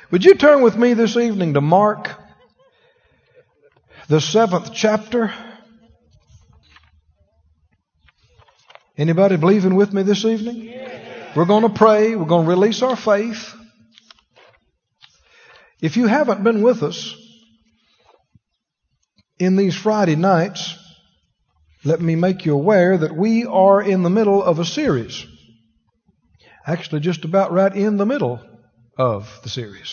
Would you turn with me this evening to Mark, the 7th chapter? Anybody believing with me this evening? We're going to pray. We're going to release our faith. If you haven't been with us in these Friday nights, let me make you aware that we are in the middle of a series. Actually, just about right in the middle of the series.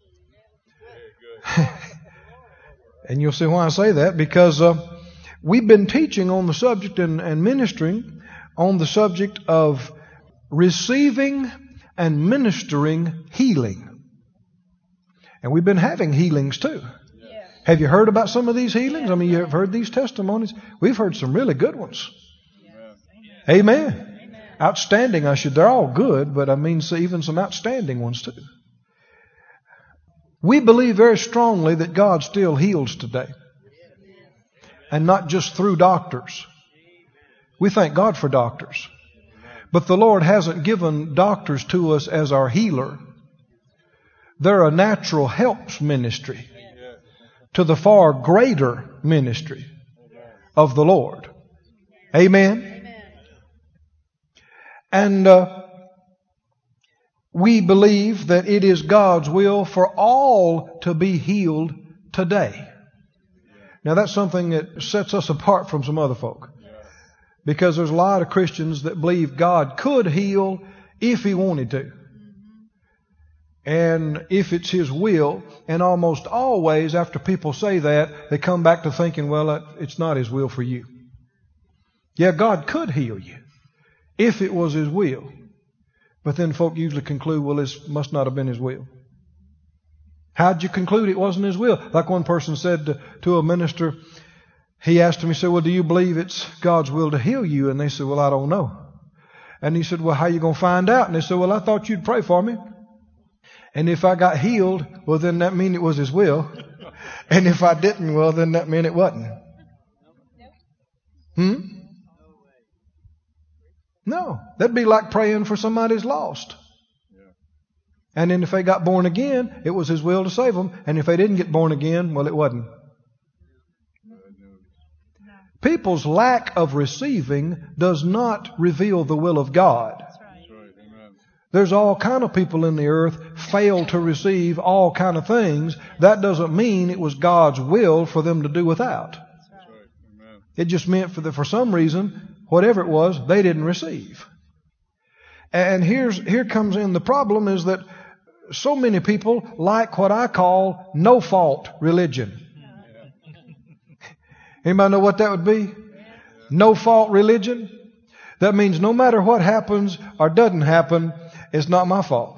And you'll see why I say that, because we've been teaching on the subject and ministering on the subject of receiving and ministering healing. And we've been having healings too. Yeah. Have you heard about some of these healings? I mean, you've heard these testimonies. We've heard some really good ones. Yeah. Amen. Amen. Outstanding, they're all good, but I mean, even some outstanding ones too. We believe very strongly that God still heals today. And not just through doctors. We thank God for doctors. But the Lord hasn't given doctors to us as our healer. They're a natural helps ministry to the far greater ministry of the Lord. Amen. And we believe that it is God's will for all to be healed today. Now that's something that sets us apart from some other folk. Because there's a lot of Christians that believe God could heal if He wanted to. And if it's His will, and almost always after people say that, they come back to thinking, well, it's not His will for you. Yeah, God could heal you if it was His will. But then folk usually conclude, well, this must not have been His will. How'd you conclude it wasn't His will? Like one person said to a minister, he asked him, he said, well, do you believe it's God's will to heal you? And they said, well, I don't know. And he said, well, how are you going to find out? And they said, well, I thought you'd pray for me. And if I got healed, well, then that mean it was His will. And if I didn't, well, then that meant it wasn't. No, that'd be like praying for somebody who's lost. And then if they got born again, it was His will to save them. And if they didn't get born again, well, it wasn't. People's lack of receiving does not reveal the will of God. There's all kind of people in the earth fail to receive all kind of things. That doesn't mean it was God's will for them to do without. It just meant for some reason, whatever it was, they didn't receive. And here comes in the problem is that so many people like what I call no-fault religion. Anybody know what that would be? No-fault religion? That means no matter what happens or doesn't happen, it's not my fault.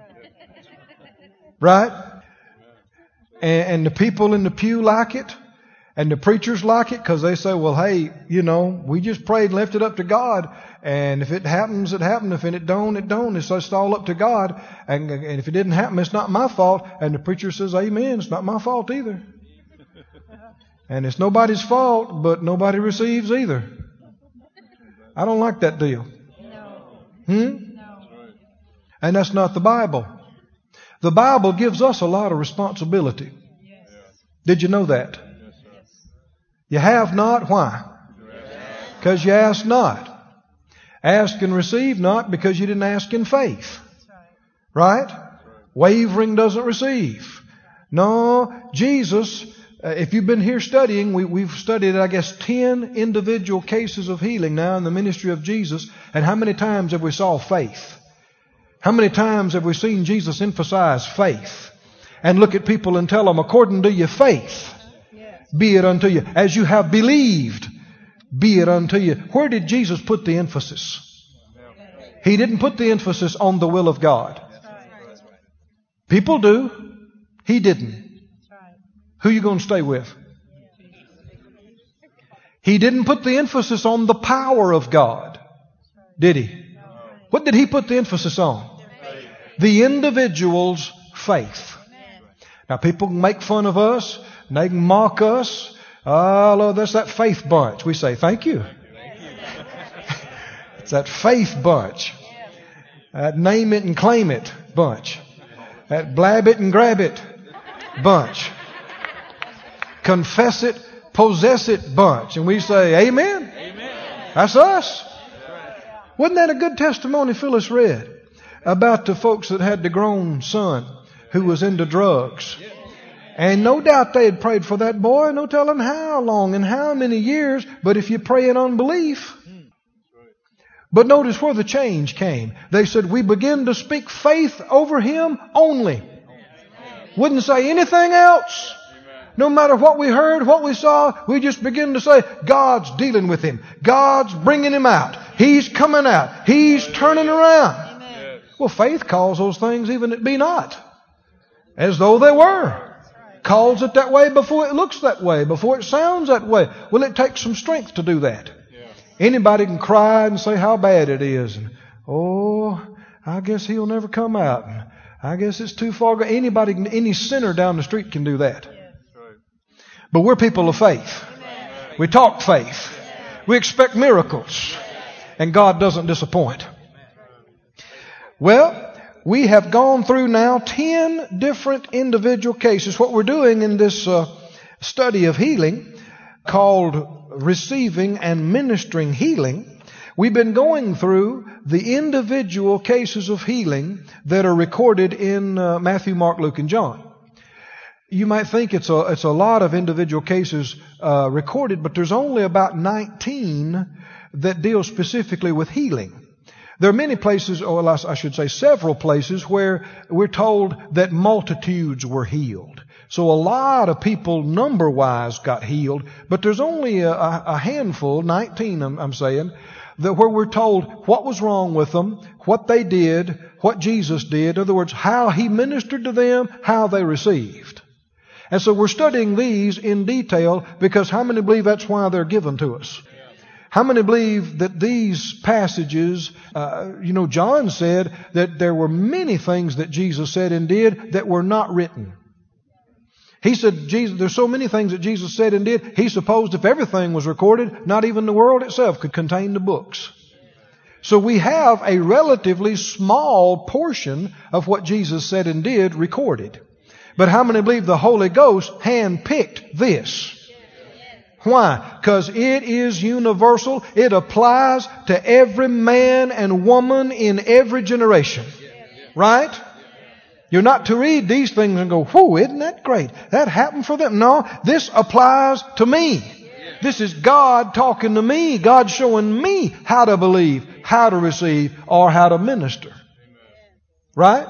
Right? And the people in the pew like it. And the preachers like it because they say, well, hey, we just prayed and left it up to God. And if it happens, it happened. If it don't, it don't. It's just all up to God. And if it didn't happen, it's not my fault. And the preacher says, amen, it's not my fault either. And it's nobody's fault, but nobody receives either. I don't like that deal. No. And that's not the Bible. The Bible gives us a lot of responsibility. Yes. Did you know that? Yes, you have not. Why? Because you ask not. Ask and receive not because you didn't ask in faith. Right? Wavering doesn't receive. No, Jesus... if you've been here studying, we've studied, 10 individual cases of healing now in the ministry of Jesus. And how many times have we saw faith? How many times have we seen Jesus emphasize faith? And look at people and tell them, according to your faith, be it unto you. As you have believed, be it unto you. Where did Jesus put the emphasis? He didn't put the emphasis on the will of God. People do. He didn't. Who are you going to stay with? He didn't put the emphasis on the power of God, did He? What did He put the emphasis on? The individual's faith. Now people can make fun of us, and they can mock us. Oh, that's that faith bunch. We say, thank you. It's that faith bunch. That name it and claim it bunch. That blab it and grab it bunch. Confess it, possess it bunch. And we say, amen. Amen. That's us. Wasn't that a good testimony Phyllis read about the folks that had the grown son who was into drugs? And no doubt they had prayed for that boy, no telling how long and how many years, but if you pray in unbelief. But notice where the change came. They said, we begin to speak faith over him only. Wouldn't say anything else. No matter what we heard, what we saw, we just begin to say, God's dealing with him. God's bringing him out. He's coming out. He's turning around. Well, faith calls those things even that be not, as though they were. Calls it that way before it looks that way, before it sounds that way. Well, it takes some strength to do that. Anybody can cry and say how bad it is. And, oh, I guess he'll never come out. And I guess it's too far. Anybody, any sinner down the street can do that. But we're people of faith. We talk faith. We expect miracles. And God doesn't disappoint. Well, we have gone through now 10 different individual cases. What we're doing in this study of healing, called Receiving and Ministering Healing, we've been going through the individual cases of healing that are recorded in Matthew, Mark, Luke, and John. You might think it's a lot of individual cases recorded, but there's only about 19 that deal specifically with healing. There are many places, or I should say several places, where we're told that multitudes were healed. So a lot of people number-wise got healed, but there's only a handful, 19 I'm saying, that where we're told what was wrong with them, what they did, what Jesus did. In other words, how he ministered to them, how they received. And so we're studying these in detail because how many believe that's why they're given to us? How many believe that these passages, John said that there were many things that Jesus said and did that were not written. He said, there's so many things that Jesus said and did, he supposed if everything was recorded, not even the world itself could contain the books. So we have a relatively small portion of what Jesus said and did recorded. But how many believe the Holy Ghost handpicked this? Why? Because it is universal. It applies to every man and woman in every generation. Right? You're not to read these things and go, whew, isn't that great? That happened for them. No, this applies to me. This is God talking to me. God showing me how to believe, how to receive, or how to minister. Right?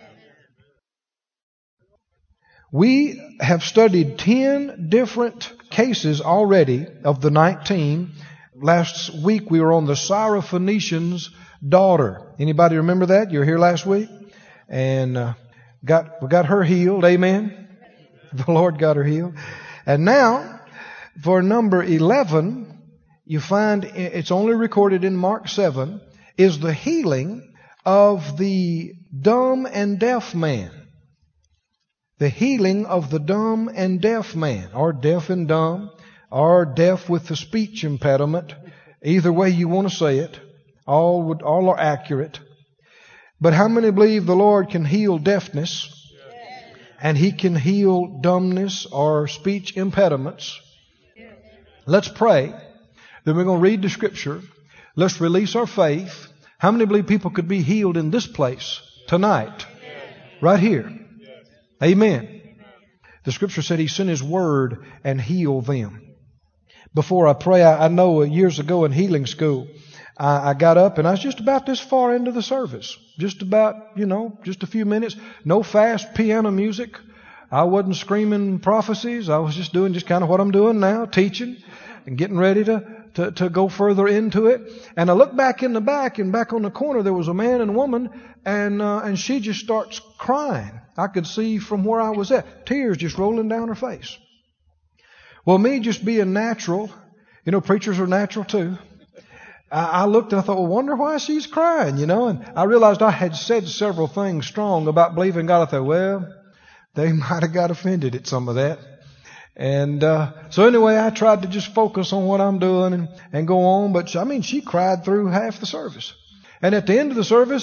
We have studied 10 different cases already of the 19. Last week we were on the Syrophoenician's daughter. Anybody remember that? You were here last week? And we got her healed. Amen? The Lord got her healed. And now, for number 11, you find it's only recorded in Mark 7, is the healing of the dumb and deaf man. The healing of the dumb and deaf man, or deaf and dumb, or deaf with the speech impediment. Either way you want to say it. All are accurate. But how many believe the Lord can heal deafness? And He can heal dumbness or speech impediments? Let's pray. Then we're going to read the Scripture. Let's release our faith. How many believe people could be healed in this place tonight? Right here. Amen. The Scripture said He sent His Word and healed them. Before I pray, I know years ago in healing school, I got up and I was just about this far into the service. Just about, just a few minutes. No fast piano music. I wasn't screaming prophecies. I was just doing just kind of what I'm doing now, teaching and getting ready to go further into it. And I looked back in the back, and back on the corner there was a man and woman, and she just starts crying. I could see from where I was at, tears just rolling down her face. Well, me just being natural, preachers are natural too. I looked and I thought, well, wonder why she's crying, and I realized I had said several things strong about believing God. I thought, well, they might have got offended at some of that. And so anyway, I tried to just focus on what I'm doing and go on. But she cried through half the service. And at the end of the service,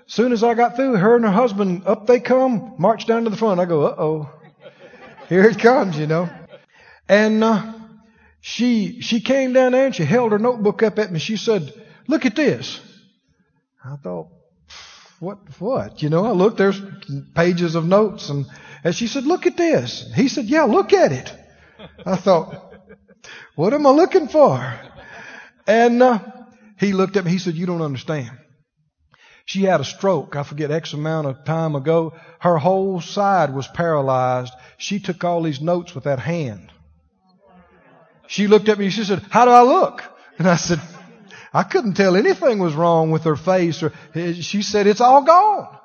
Soon as I got through, her and her husband, up they come, march down to the front. I go, uh-oh, here it comes, you know. And she came down there and she held her notebook up at me. She said, look at this. I thought, what? You know, I looked, there's pages of notes. And she said, look at this. He said, yeah, look at it. I thought, what am I looking for? And he looked at me. He said, you don't understand. She had a stroke, I forget, X amount of time ago. Her whole side was paralyzed. She took all these notes with that hand. She looked at me and she said, how do I look? And I said, I couldn't tell anything was wrong with her face. She said, it's all gone.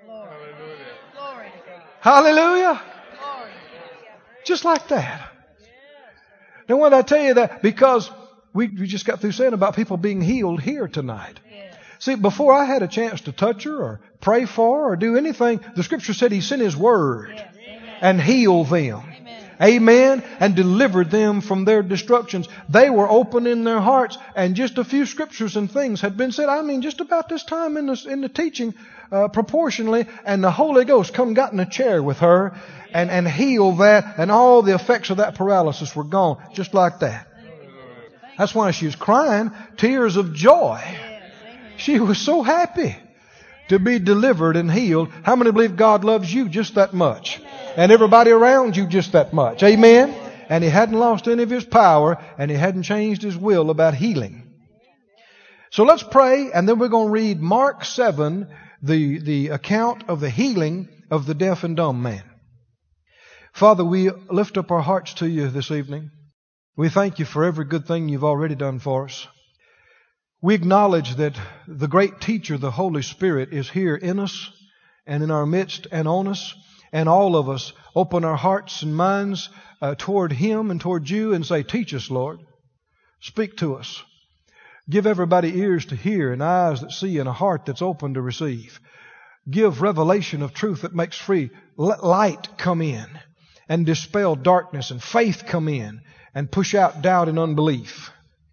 Hallelujah. Just like that. Now, why did I tell you that? Because we just got through saying about people being healed here tonight. See, before I had a chance to touch her or pray for her or do anything, the Scripture said He sent His Word and healed them. Amen. And delivered them from their destructions. They were open in their hearts, and just a few scriptures and things had been said. I mean, just about this time in the teaching, proportionally, and the Holy Ghost got in a chair with her and healed that, and all the effects of that paralysis were gone, just like that. That's why she was crying tears of joy. She was so happy to be delivered and healed. How many believe God loves you just that much? And everybody around you just that much. Amen? And He hadn't lost any of His power, and He hadn't changed His will about healing. So let's pray, and then we're going to read Mark 7, the account of the healing of the deaf and dumb man. Father, we lift up our hearts to You this evening. We thank You for every good thing You've already done for us. We acknowledge that the great teacher, the Holy Spirit, is here in us and in our midst and on us. And all of us open our hearts and minds toward Him and toward You and say, teach us, Lord. Speak to us. Give everybody ears to hear and eyes that see and a heart that's open to receive. Give revelation of truth that makes free. Let light come in and dispel darkness, and faith come in and push out doubt and unbelief.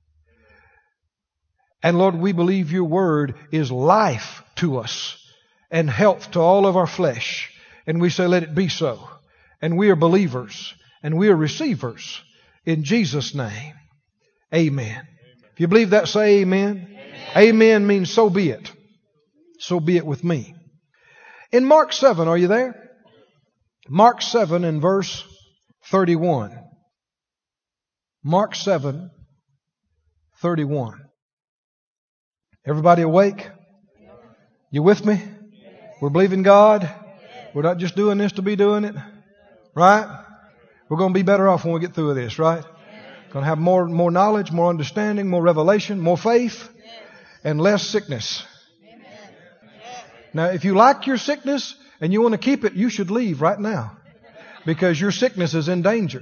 And Lord, we believe Your Word is life to us and health to all of our flesh. And we say, let it be so. And we are believers and we are receivers in Jesus' name. Amen. If you believe that, say amen. Amen means so be it. So be it with me. In Mark 7, are you there? Mark 7 and verse 31. Mark 7, 31. Everybody awake? You with me? We're believing God. We're not just doing this to be doing it. Right? We're going to be better off when we get through with this, right? Going to have more knowledge, more understanding, more revelation, more faith, and less sickness. Now, if you like your sickness and you want to keep it, you should leave right now. Because your sickness is in danger.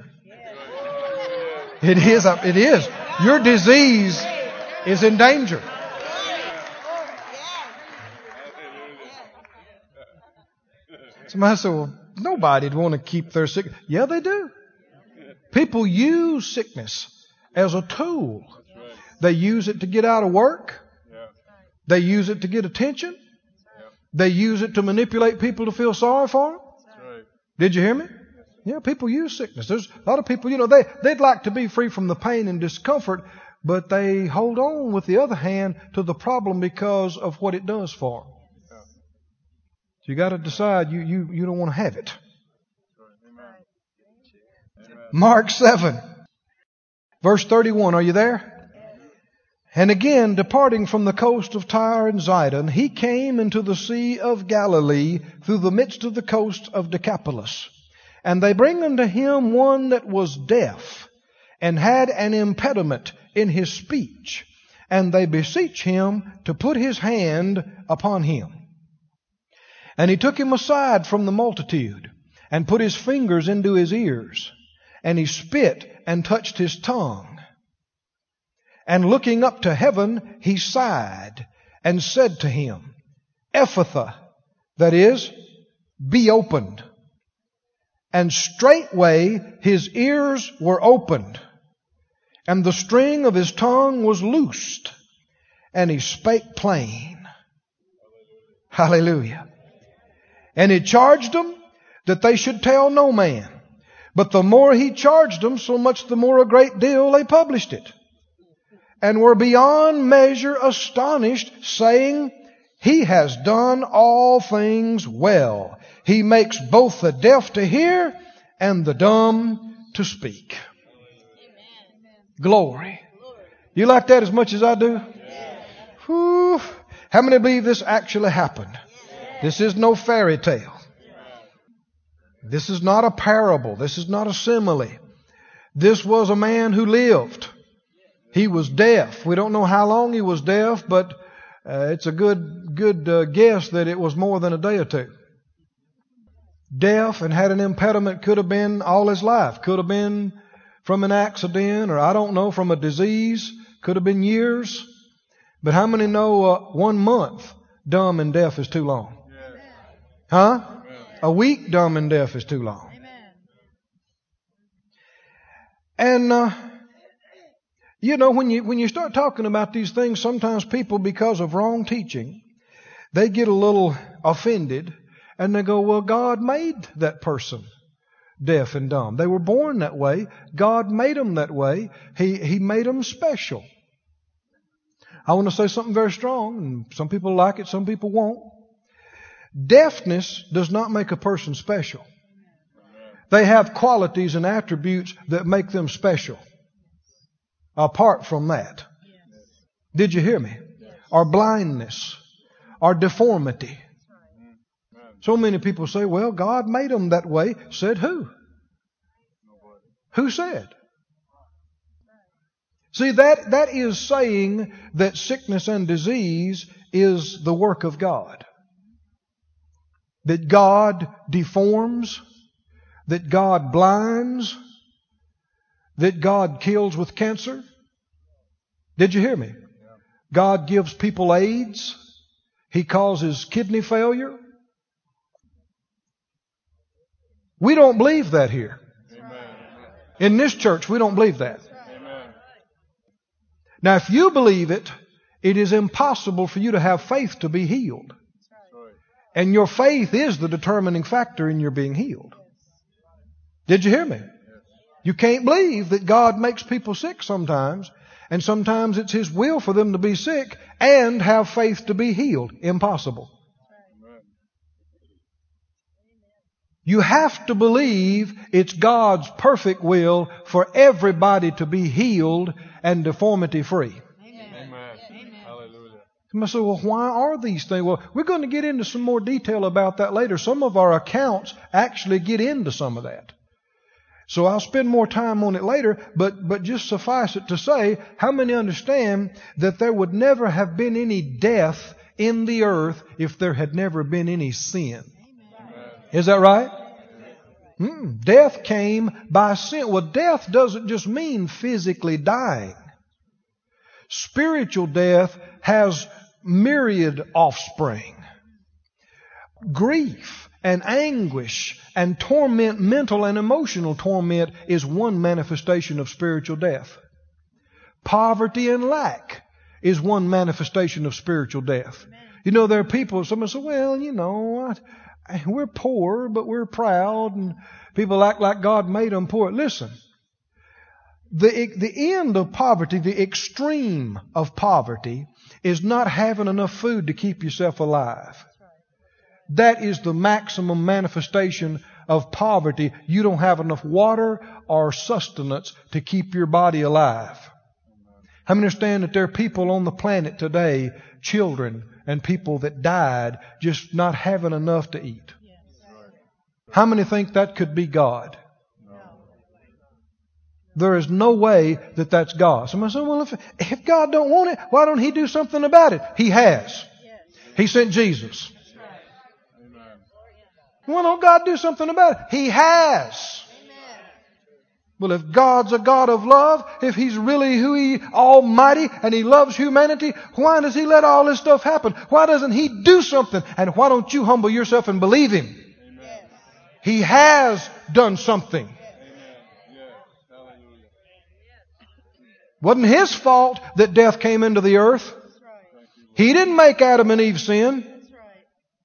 It is. It is. Your disease is in danger. Somebody said, well, nobody'd want to keep their sickness. Yeah, they do. People use sickness as a tool. They use it to get out of work. They use it to get attention. They use it to manipulate people to feel sorry for them. Did you hear me? Yeah, people use sickness. There's a lot of people, they'd like to be free from the pain and discomfort, but they hold on with the other hand to the problem because of what it does for them. So you got to decide you don't want to have it. Mark 7, verse 31. Are you there? And again, departing from the coast of Tyre and Zidon, He came into the Sea of Galilee through the midst of the coast of Decapolis. And they bring unto Him one that was deaf and had an impediment in his speech. And they beseech Him to put His hand upon him. And He took him aside from the multitude and put His fingers into his ears. And He spit and touched his tongue. And looking up to heaven, He sighed and said to him, Ephphatha, that is, be opened. And straightway his ears were opened, and the string of his tongue was loosed, and he spake plain. Hallelujah. And he charged them that they should tell no man. But the more he charged them, so much the more a great deal they published it. And were beyond measure astonished, saying, He has done all things well. He makes both the deaf to hear and the dumb to speak. Glory. You like that as much as I do? Whew. How many believe this actually happened? This is no fairy tale. This is not a parable. This is not a simile. This was a man who lived. He was deaf. We don't know how long he was deaf, but it's a good guess that it was more than a day or two. Deaf and had an impediment, could have been all his life. Could have been from an accident, or I don't know, from a disease. Could have been years. But how many know 1 month dumb and deaf is too long? Huh? A week dumb and deaf is too long. And when you start talking about these things, sometimes people, because of wrong teaching, they get a little offended and they go, well, God made that person deaf and dumb. They were born that way. God made them that way. He made them special. I want to say something very strong, and some people like it, some people won't. Deafness does not make a person special. They have qualities and attributes that make them special. Apart from that. Did you hear me? Or blindness. Or deformity. So many people say, well, God made them that way. Said who? Who said? See, that is saying that sickness and disease is the work of God. That God deforms, that God blinds, that God kills with cancer. Did you hear me? God gives people AIDS. He causes kidney failure. We don't believe that here. In this church, we don't believe that. Now, if you believe it, it is impossible for you to have faith to be healed. And your faith is the determining factor in your being healed. Did you hear me? You can't believe that God makes people sick sometimes, and sometimes it's His will for them to be sick and have faith to be healed. Impossible. You have to believe it's God's perfect will for everybody to be healed and deformity free. Somebody say, well, why are these things? Well, we're going to get into some more detail about that later. Some of our accounts actually get into some of that. So I'll spend more time on it later, but just suffice it to say, how many understand that there would never have been any death in the earth if there had never been any sin? Is that right? Death came by sin. Well, death doesn't just mean physically dying. Spiritual death has myriad offspring. Grief and anguish and torment, mental and emotional torment, is one manifestation of spiritual death. Poverty and lack is one manifestation of spiritual death. You know, there are people, somebody say, well, we're poor, but we're proud, and people act like God made them poor. Listen, the end of poverty, the extreme of poverty, is not having enough food to keep yourself alive. That is the maximum manifestation of poverty. You don't have enough water or sustenance to keep your body alive. How many understand that there are people on the planet today, children and people that died, just not having enough to eat? How many think that could be God? There is no way that that's God. Somebody said, well, if God don't want it, why don't He do something about it? He has. He sent Jesus. Why don't God do something about it? He has. Well, if God's a God of love, if He's really He Almighty and He loves humanity, why does He let all this stuff happen? Why doesn't He do something? And why don't you humble yourself and believe Him? He has done something. Wasn't His fault that death came into the earth. He didn't make Adam and Eve sin.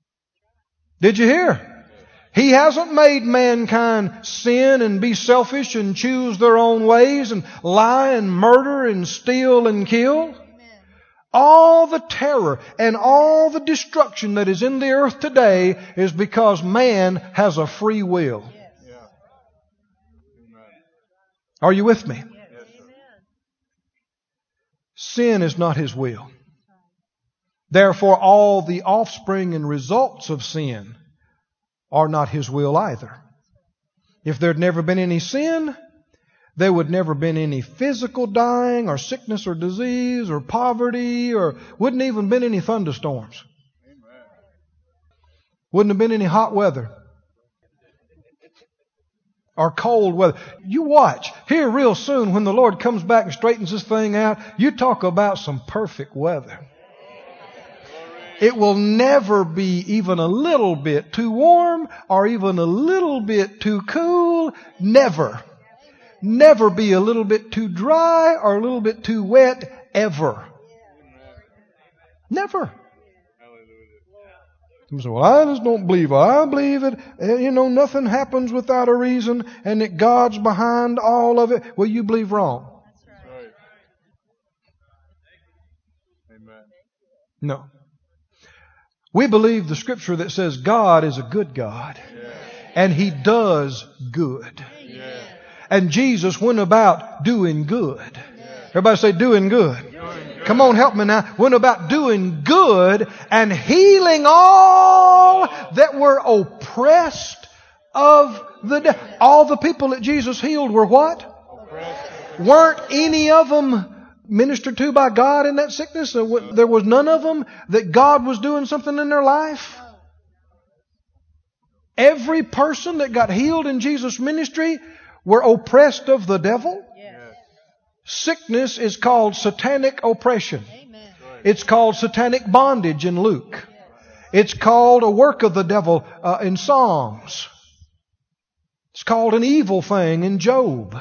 Did you hear? He hasn't made mankind sin and be selfish and choose their own ways and lie and murder and steal and kill. All the terror and all the destruction that is in the earth today is because man has a free will. Are you with me? Sin is not his will. Therefore, all the offspring and results of sin are not his will either. If there'd never been any sin, there would never been any physical dying or sickness or disease or poverty, or wouldn't even been any thunderstorms. Wouldn't have been any hot weather or cold weather. You watch. Here real soon when the Lord comes back and straightens this thing out, you talk about some perfect weather. It will never be even a little bit too warm or even a little bit too cool. Never. Never be a little bit too dry or a little bit too wet, ever. Never. Some say, well, I just don't believe it. I believe it. Nothing happens without a reason and that God's behind all of it. Well, you believe wrong. That's right. Amen. No. We believe the scripture that says God is a good God. Yeah. And He does good. Yeah. And Jesus went about doing good. Yeah. Everybody say doing good. Come on, help me now. Went about doing good and healing all that were oppressed of the devil. All the people that Jesus healed were what? Weren't any of them ministered to by God in that sickness? There was none of them that God was doing something in their life? Every person that got healed in Jesus' ministry were oppressed of the devil? Sickness is called satanic oppression. It's called satanic bondage in Luke. It's called a work of the devil in Psalms. It's called an evil thing in Job.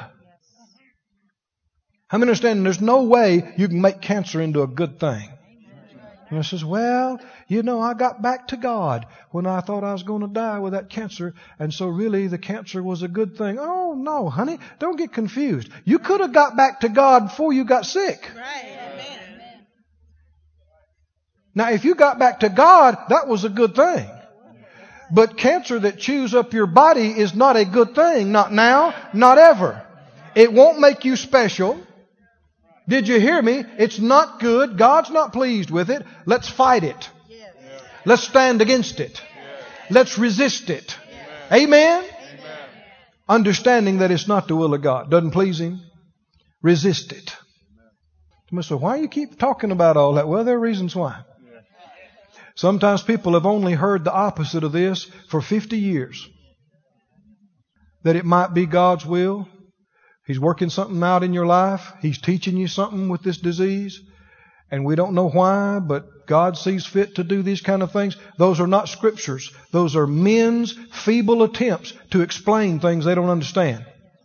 I'm understanding there's no way you can make cancer into a good thing. And I says, well, I got back to God when I thought I was going to die with that cancer. And so really the cancer was a good thing. Oh, no, honey, don't get confused. You could have got back to God before you got sick. Right. Amen. Now, if you got back to God, that was a good thing. But cancer that chews up your body is not a good thing. Not now, not ever. It won't make you special. Did you hear me? It's not good. God's not pleased with it. Let's fight it. Let's stand against it. Let's resist it. Amen? Understanding that it's not the will of God. Doesn't please Him. Resist it. So why you keep talking about all that? Well, there are reasons why. Sometimes people have only heard the opposite of this for 50 years. That it might be God's will. He's working something out in your life. He's teaching you something with this disease. And we don't know why, but God sees fit to do these kind of things. Those are not scriptures. Those are men's feeble attempts to explain things they don't understand.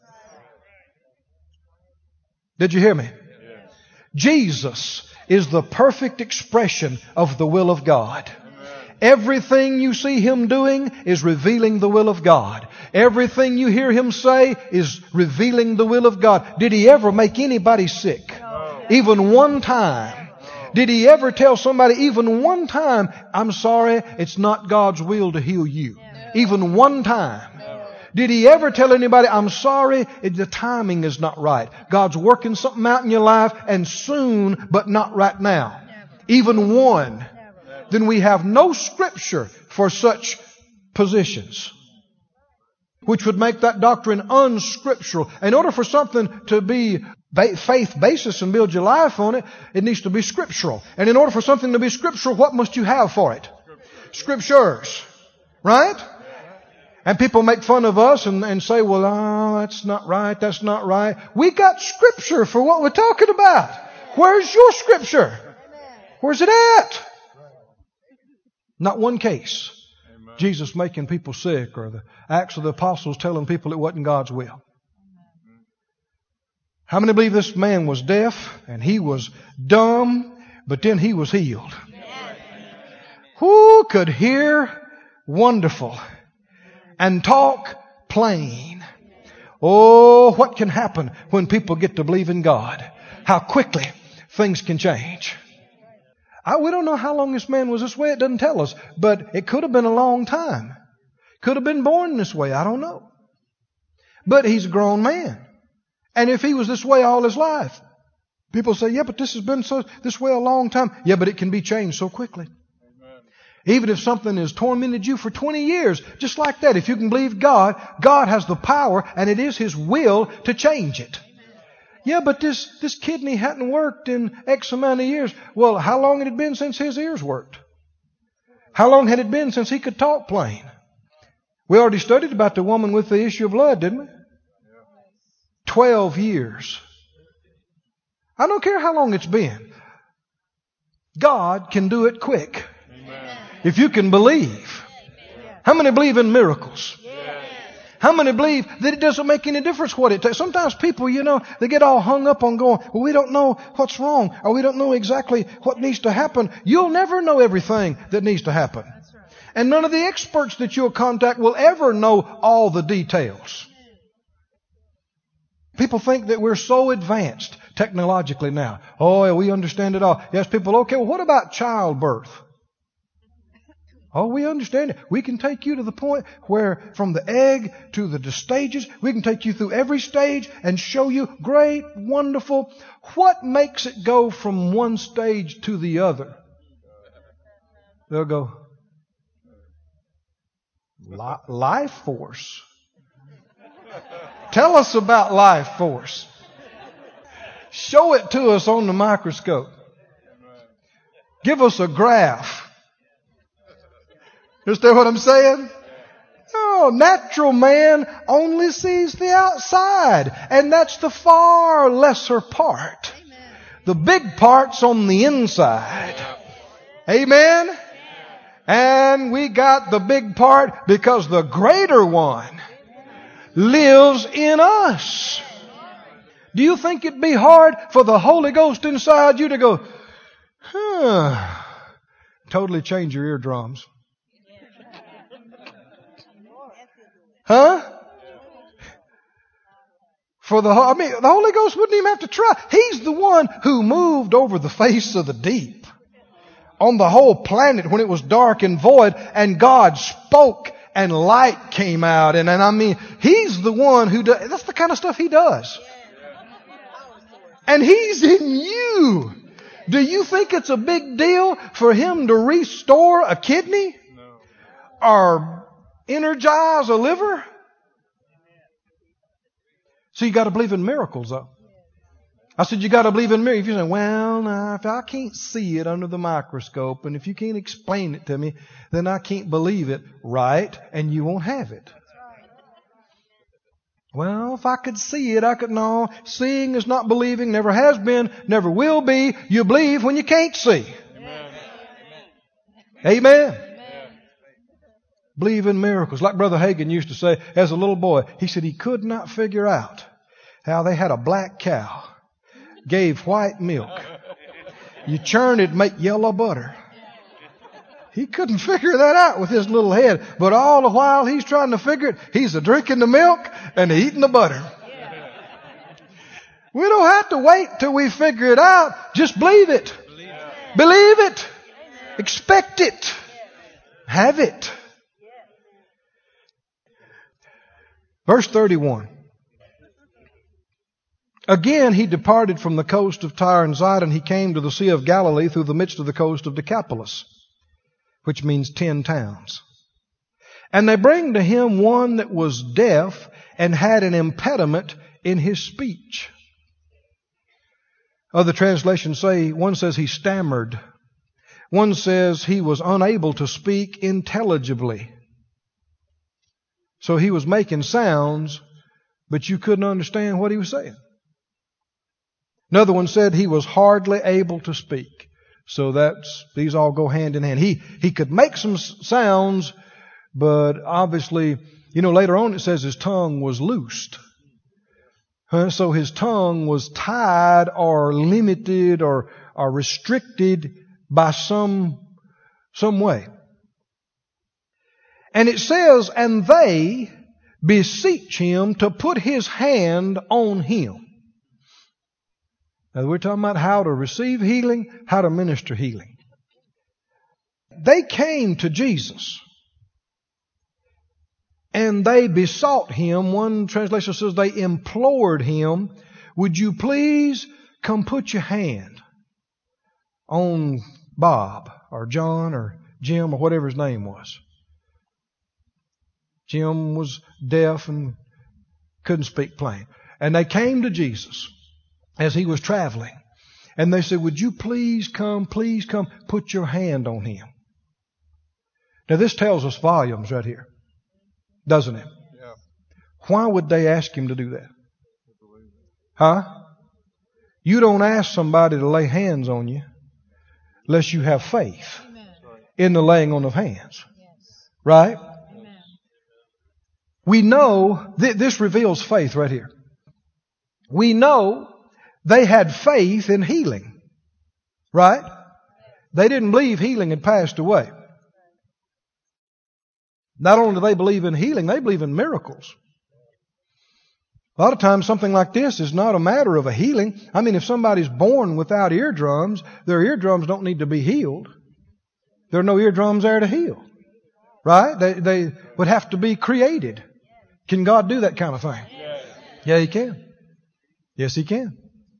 Did you hear me? Yes. Jesus is the perfect expression of the will of God. Everything you see Him doing is revealing the will of God. Everything you hear Him say is revealing the will of God. Did He ever make anybody sick? No. Even one time? Did He ever tell somebody even one time, I'm sorry, it's not God's will to heal you? Even one time? Did He ever tell anybody, I'm sorry, the timing is not right. God's working something out in your life and soon, but not right now? Even one? Then we have no scripture for such positions, which would make that doctrine unscriptural. In order for something to be faith basis and build your life on it, it needs to be scriptural. And in order for something to be scriptural, what must you have for it? Scriptures. Right? And people make fun of us and say, well, that's not right, that's not right. We got scripture for what we're talking about. Where's your scripture? Where's it at? Not one case. Amen. Jesus making people sick or the Acts of the Apostles telling people it wasn't God's will. How many believe this man was deaf and he was dumb, but then he was healed? Who could hear wonderful, and talk plain. Oh, what can happen when people get to believe in God? How quickly things can change. We don't know how long this man was this way. It doesn't tell us. But it could have been a long time. Could have been born this way. I don't know. But he's a grown man. And if he was this way all his life, people say, yeah, but this has been this way a long time. Yeah, but it can be changed so quickly. Amen. Even if something has tormented you for 20 years, just like that, if you can believe God, God has the power and it is His will to change it. Yeah, but this kidney hadn't worked in X amount of years. Well, how long had it been since his ears worked? How long had it been since he could talk plain? We already studied about the woman with the issue of blood, didn't we? 12 years. I don't care how long it's been. God can do it quick. Amen. If you can believe. How many believe in miracles? How many believe that it doesn't make any difference what it takes? Sometimes people, they get all hung up on going, well, we don't know what's wrong, or we don't know exactly what needs to happen. You'll never know everything that needs to happen. And none of the experts that you'll contact will ever know all the details. People think that we're so advanced technologically now. Oh, yeah, we understand it all. Yes, people, okay, well, what about childbirth? Oh, we understand it. We can take you to the point where from the egg to the stages, we can take you through every stage and show you great, wonderful. What makes it go from one stage to the other? They'll go, life force. Tell us about life force. Show it to us on the microscope. Give us a graph. Understand what I'm saying? No, natural man only sees the outside, and that's the far lesser part. The big part's on the inside. Amen? And we got the big part because the greater one lives in us. Do you think it'd be hard for the Holy Ghost inside you to go, totally change your eardrums? Huh? The Holy Ghost wouldn't even have to try. He's the one who moved over the face of the deep on the whole planet when it was dark and void, and God spoke and light came out. And He's the one who does. That's the kind of stuff He does. And He's in you. Do you think it's a big deal for Him to restore a kidney? No. Or energize a liver? So you got to believe in miracles, though. I said you got to believe in miracles. If you say, well, now, if I can't see it under the microscope, and if you can't explain it to me, then I can't believe it. Right? And you won't have it. Well, if I could see it, I could know. Seeing is not believing, never has been, never will be. You believe when you can't see. Amen. Amen. Believe in miracles. Like Brother Hagin used to say as a little boy, he said he could not figure out how they had a black cow, gave white milk. You churn it, make yellow butter. He couldn't figure that out with his little head. But all the while he's trying to figure it, he's drinking the milk and eating the butter. We don't have to wait till we figure it out. Just believe it. Believe it. Expect it. Have it. Verse 31. Again, he departed from the coast of Tyre and Zidon. He came to the Sea of Galilee through the midst of the coast of Decapolis, which means 10 towns. And they bring to him one that was deaf and had an impediment in his speech. Other translations say, one says he stammered. One says he was unable to speak intelligibly. So he was making sounds, but you couldn't understand what he was saying. Another one said he was hardly able to speak. So these all go hand in hand. He could make some sounds, but obviously, later on it says his tongue was loosed. So his tongue was tied or limited or restricted by some way. And it says, and they beseech him to put his hand on him. Now we're talking about how to receive healing, how to minister healing. They came to Jesus and they besought him. One translation says they implored him, would you please come put your hand on Bob or John or Jim or whatever his name was. Jim was deaf and couldn't speak plain. And they came to Jesus as he was traveling. And they said, would you please come, put your hand on him. Now this tells us volumes right here, doesn't it? Yeah. Why would they ask him to do that? Huh? You don't ask somebody to lay hands on you unless you have faith in the laying on of hands. Right? We know, this reveals faith right here. We know they had faith in healing. Right? They didn't believe healing had passed away. Not only do they believe in healing, they believe in miracles. A lot of times something like this is not a matter of a healing. I mean, if somebody's born without eardrums, their eardrums don't need to be healed. There are no eardrums there to heal. Right? They would have to be created. Can God do that kind of thing? Yeah, He can. Yes, He can.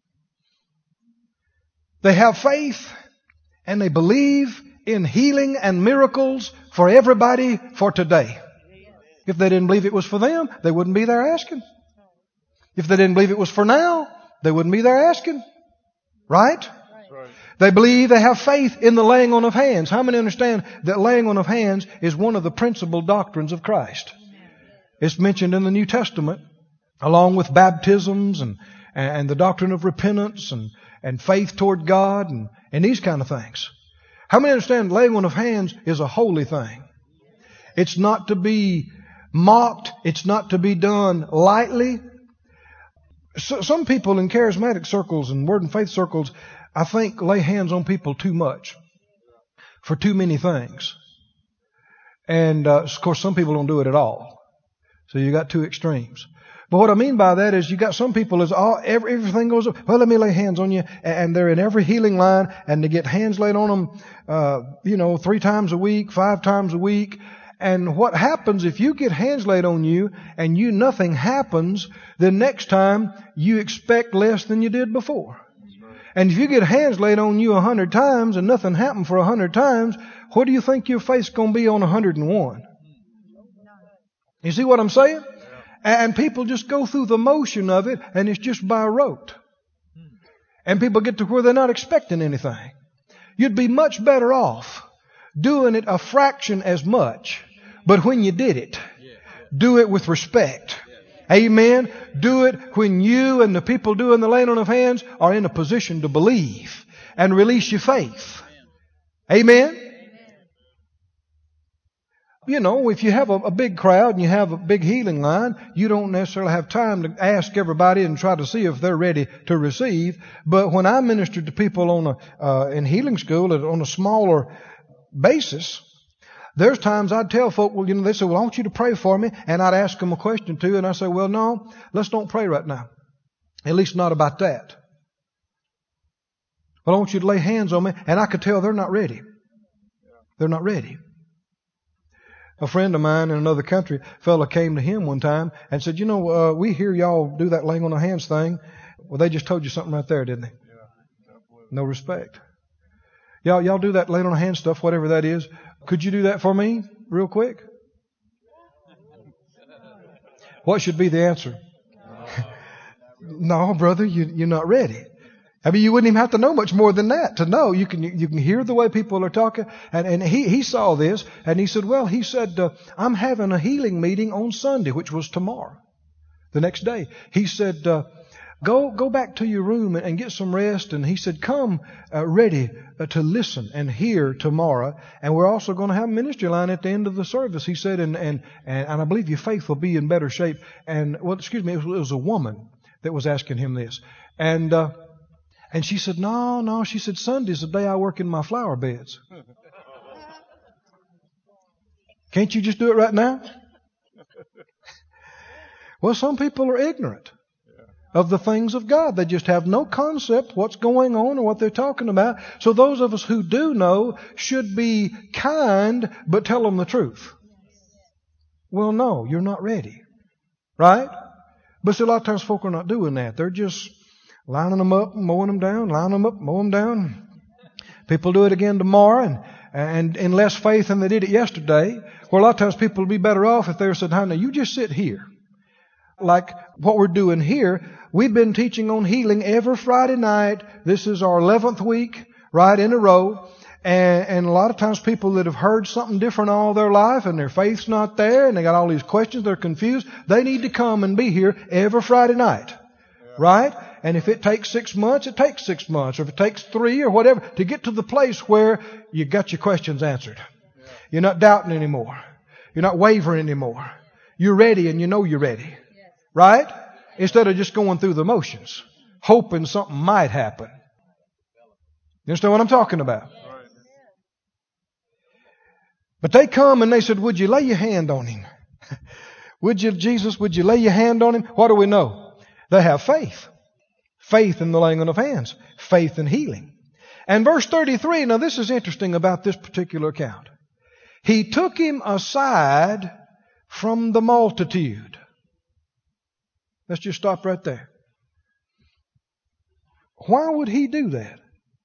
They have faith and they believe in healing and miracles for everybody for today. If they didn't believe it was for them, they wouldn't be there asking. If they didn't believe it was for now, they wouldn't be there asking. Right? They believe, they have faith in the laying on of hands. How many understand that laying on of hands is one of the principal doctrines of Christ? It's mentioned in the New Testament, along with baptisms and the doctrine of repentance and faith toward God and these kind of things. How many understand laying on of hands is a holy thing? It's not to be mocked. It's not to be done lightly. So, some people in charismatic circles and word and faith circles, I think, lay hands on people too much for too many things. And, of course, some people don't do it at all. So you got two extremes. But what I mean by that is you got some people everything goes up. Well, let me lay hands on you. And they're in every healing line and they get hands laid on them, 3 times a week, 5 times a week. And what happens if you get hands laid on you and nothing happens, then next time you expect less than you did before. And if you get hands laid on you 100 times and nothing happened for 100 times, what do you think your faith's going to be on 101? You see what I'm saying? And people just go through the motion of it and it's just by rote. And people get to where they're not expecting anything. You'd be much better off doing it a fraction as much, but when you did it, do it with respect. Amen. Do it when you and the people doing the laying on of hands are in a position to believe and release your faith. Amen. You know, if you have a big crowd and you have a big healing line, you don't necessarily have time to ask everybody and try to see if they're ready to receive. But when I ministered to people in healing school on a smaller basis, there's times I'd tell folk, well, they say, well, I want you to pray for me. And I'd ask them a question or two. And I say, well, no, let's don't pray right now. At least not about that. Well, I want you to lay hands on me. And I could tell they're not ready. They're not ready. A friend of mine in another country, a fellow came to him one time and said, we hear y'all do that laying on the hands thing. Well, they just told you something right there, didn't they? No respect. Y'all do that laying on the hands stuff, whatever that is. Could you do that for me real quick? What should be the answer? No, brother, you're not ready. I mean, you wouldn't even have to know much more than that to know. You can hear the way people are talking. And he saw this and he said, I'm having a healing meeting on Sunday, which was tomorrow, the next day. He said, go back to your room and get some rest. And he said, come ready to listen and hear tomorrow. And we're also going to have a ministry line at the end of the service. He said, and I believe your faith will be in better shape. And, it was a woman that was asking him this. And she said, no. She said, Sunday's the day I work in my flower beds. Can't you just do it right now? Well, some people are ignorant of the things of God. They just have no concept what's going on or what they're talking about. So those of us who do know should be kind, but tell them the truth. Well, no, you're not ready. Right? But see, a lot of times folk are not doing that. They're just lining them up and mowing them down, lining them up, mowing them down. People do it again tomorrow and in less faith than they did it yesterday. Where a lot of times people would be better off if they were said, now you just sit here. Like what we're doing here, we've been teaching on healing every Friday night. This is our 11th week, right, in a row. And a lot of times people that have heard something different all their life and their faith's not there and they got all these questions, they're confused. They need to come and be here every Friday night. Right? And if it takes 6 months, it takes 6 months. Or if it takes 3 or whatever, to get to the place where you got your questions answered. You're not doubting anymore. You're not wavering anymore. You're ready and you know you're ready. Right? Instead of just going through the motions, hoping something might happen. You understand what I'm talking about? But they come and they said, would you lay your hand on him? Would you, Jesus, would you lay your hand on him? What do we know? They have faith. Faith in the laying on of hands. Faith in healing. And verse 33, now this is interesting about this particular account. He took him aside from the multitude. Let's just stop right there. Why would he do that?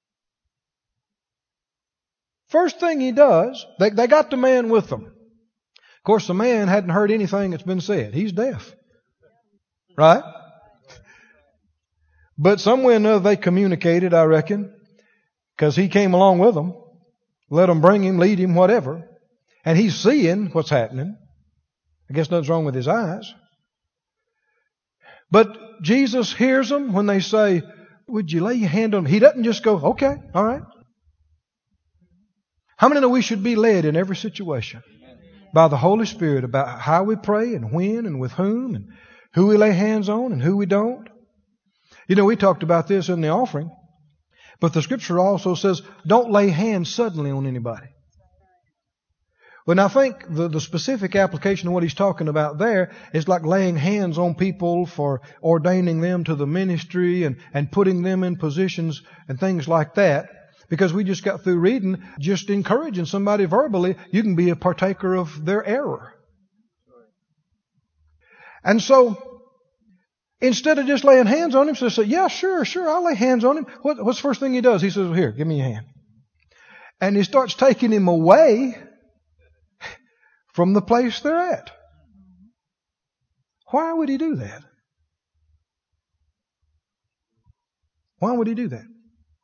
First thing he does, they got the man with them. Of course, the man hadn't heard anything that's been said. He's deaf. Right? But some way or another they communicated, I reckon, because he came along with them, let them bring him, lead him, whatever. And he's seeing what's happening. I guess nothing's wrong with his eyes. But Jesus hears them when they say, would you lay your hand on him? He doesn't just go, okay, all right. How many know we should be led in every situation by the Holy Spirit about how we pray and when and with whom and who we lay hands on and who we don't? You know, we talked about this in the offering, but the Scripture also says don't lay hands suddenly on anybody. Well, I think the specific application of what he's talking about there is like laying hands on people for ordaining them to the ministry and putting them in positions and things like that. Because we just got through reading, just encouraging somebody verbally, you can be a partaker of their error. And so, instead of just laying hands on him, so they say, yeah, sure, I'll lay hands on him. What's the first thing he does? He says, well, here, give me your hand. And he starts taking him away from the place they're at. Why would he do that? Why would he do that?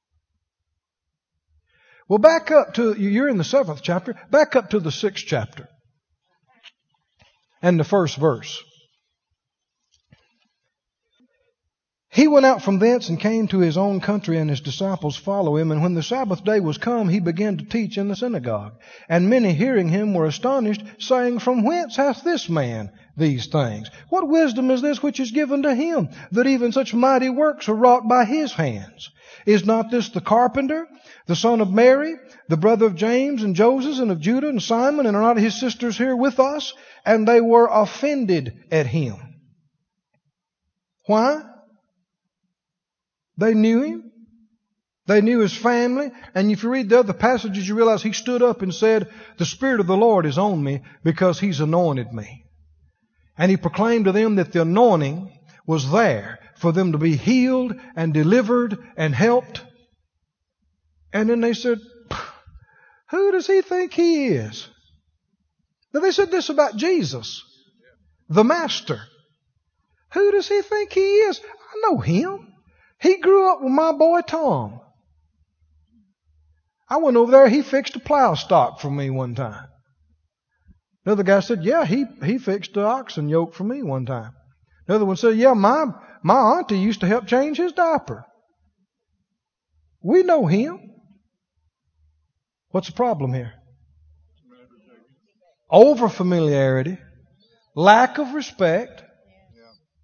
Well, back up to, you're in the 7th chapter, back up to the 6th chapter and the 1st verse. He went out from thence and came to his own country, and his disciples followed him. And when the Sabbath day was come, he began to teach in the synagogue. And many hearing him were astonished, saying, from whence hath this man these things? What wisdom is this which is given to him, that even such mighty works are wrought by his hands? Is not this the carpenter, the son of Mary, the brother of James and Joseph and of Judah and Simon, and are not his sisters here with us? And they were offended at him. Why? They knew him. They knew his family. And if you read the other passages, you realize he stood up and said, the Spirit of the Lord is on me because he's anointed me. And he proclaimed to them that the anointing was there for them to be healed and delivered and helped. And then they said, who does he think he is? Now they said this about Jesus, the Master. Who does he think he is? I know him. He grew up with my boy Tom. I went over there, he fixed a plow stock for me one time. Another guy said, yeah, he fixed the oxen yoke for me one time. Another one said, yeah, my auntie used to help change his diaper. We know him. What's the problem here? Over familiarity, lack of respect.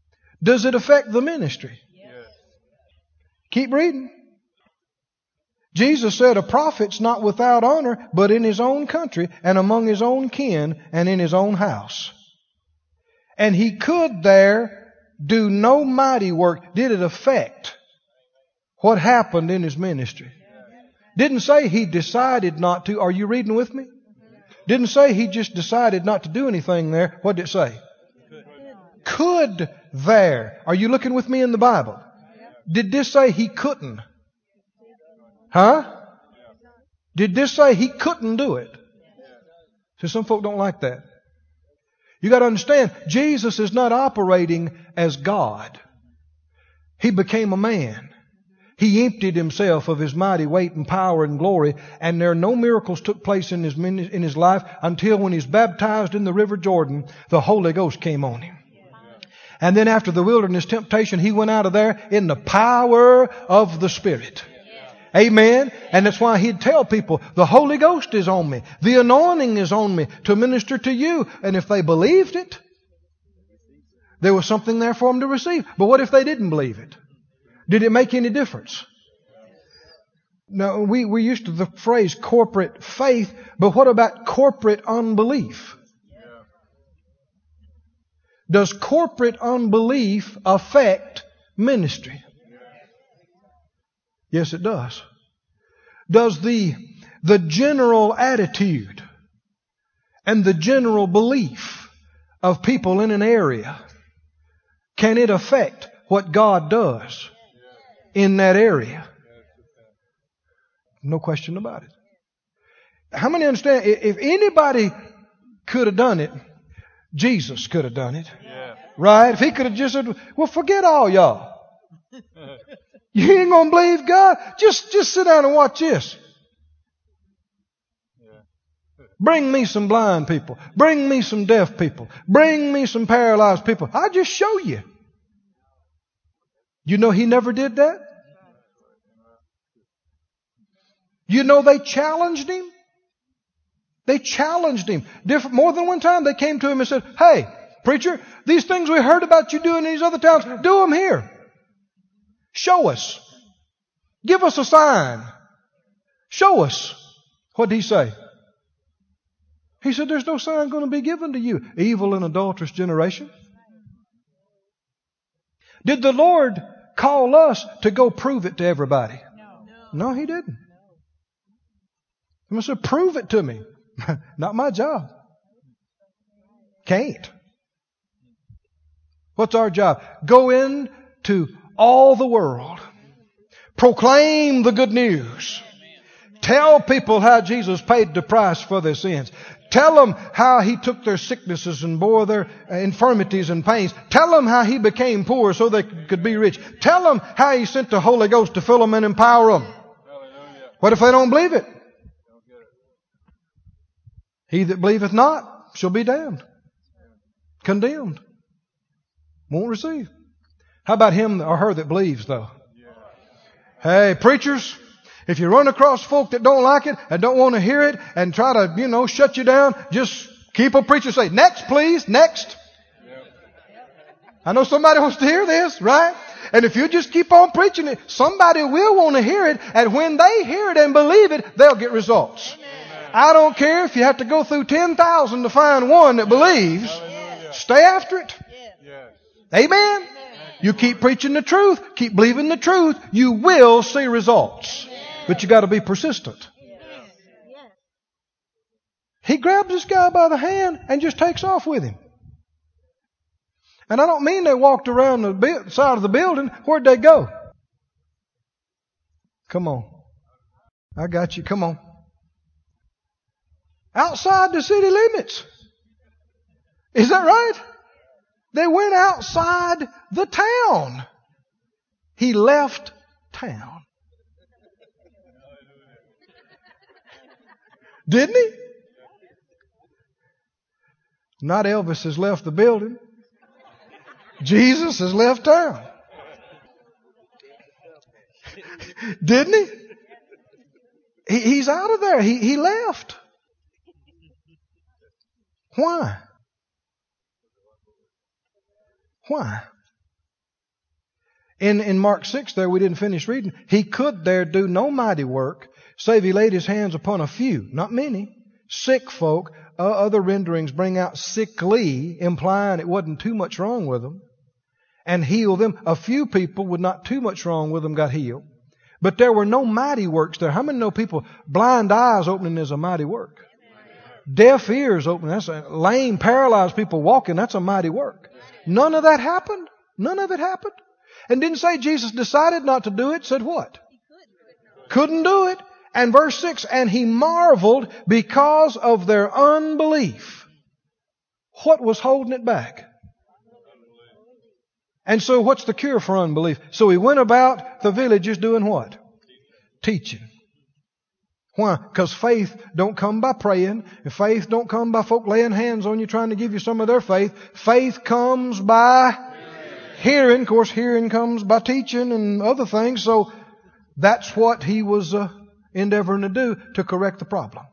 Does it affect the ministry? Keep reading. Jesus said a prophet's not without honor, but in his own country and among his own kin and in his own house. And he could there do no mighty work. Did it affect what happened in his ministry? Didn't say he decided not to. Are you reading with me? Didn't say he just decided not to do anything there. What did it say? Could there. Are you looking with me in the Bible? Did this say he couldn't? Huh? Did this say he couldn't do it? See, some folk don't like that. You got to understand, Jesus is not operating as God. He became a man. He emptied himself of his mighty weight and power and glory, and there no miracles took place in his life until when he was baptized in the River Jordan, the Holy Ghost came on him. And then after the wilderness temptation, he went out of there in the power of the Spirit. Amen. And that's why he'd tell people, the Holy Ghost is on me. The anointing is on me to minister to you. And if they believed it, there was something there for them to receive. But what if they didn't believe it? Did it make any difference? No, we're used to the phrase corporate faith, but what about corporate unbelief? Does corporate unbelief affect ministry? Yes, it does. Does the general attitude and the general belief of people in an area, can it affect what God does in that area? No question about it. How many understand? If anybody could have done it, Jesus could have done it. Right? If he could have just said, well, forget all y'all. You ain't going to believe God? Just sit down and watch this. Bring me some blind people. Bring me some deaf people. Bring me some paralyzed people. I'll just show you. You know he never did that? You know they challenged him? They challenged him. More than one time they came to him and said, hey, preacher, these things we heard about you doing in these other towns, do them here. Show us. Give us a sign. Show us. What did he say? He said, there's no sign going to be given to you, evil and adulterous generation. Did the Lord call us to go prove it to everybody? No, he didn't. He said, prove it to me. Not my job. Can't. What's our job? Go into all the world. Proclaim the good news. Tell people how Jesus paid the price for their sins. Tell them how He took their sicknesses and bore their infirmities and pains. Tell them how He became poor so they could be rich. Tell them how He sent the Holy Ghost to fill them and empower them. What if they don't believe it? He that believeth not shall be damned. Condemned. Won't receive. How about him or her that believes, though? Hey, preachers, if you run across folk that don't like it and don't want to hear it and try to, shut you down, just keep a preacher say, next, please, next. I know somebody wants to hear this, right? And if you just keep on preaching it, somebody will want to hear it. And when they hear it and believe it, they'll get results. I don't care if you have to go through 10,000 to find one that believes. Stay after it. Amen. You keep preaching the truth, keep believing the truth, you will see results. But you got to be persistent. He grabs this guy by the hand and just takes off with him. And I don't mean they walked around the side of the building. Where'd they go? Come on. I got you. Come on. Outside the city limits. Is that right? They went outside the town. He left town. Didn't he? Not Elvis has left the building. Jesus has left town. Didn't he? He's out of there. He left. Why? Why? In Mark 6 there, we didn't finish reading. He could there do no mighty work, save he laid his hands upon a few, not many, sick folk. Other renderings bring out sickly, implying it wasn't too much wrong with them, and heal them. A few people with not too much wrong with them got healed. But there were no mighty works there. How many know people, blind eyes opening is a mighty work? Deaf ears opening, that's a lame, paralyzed people walking, that's a mighty work. None of that happened. None of it happened. And didn't say Jesus decided not to do it. Said what? Couldn't do it. And verse 6, and he marveled because of their unbelief. What was holding it back? And so what's the cure for unbelief? So he went about the villages doing what? Teaching. Why? Because faith don't come by praying. Faith don't come by folk laying hands on you trying to give you some of their faith. Faith comes by hearing. Of course, hearing comes by teaching and other things. So that's what he was endeavoring to do to correct the problem.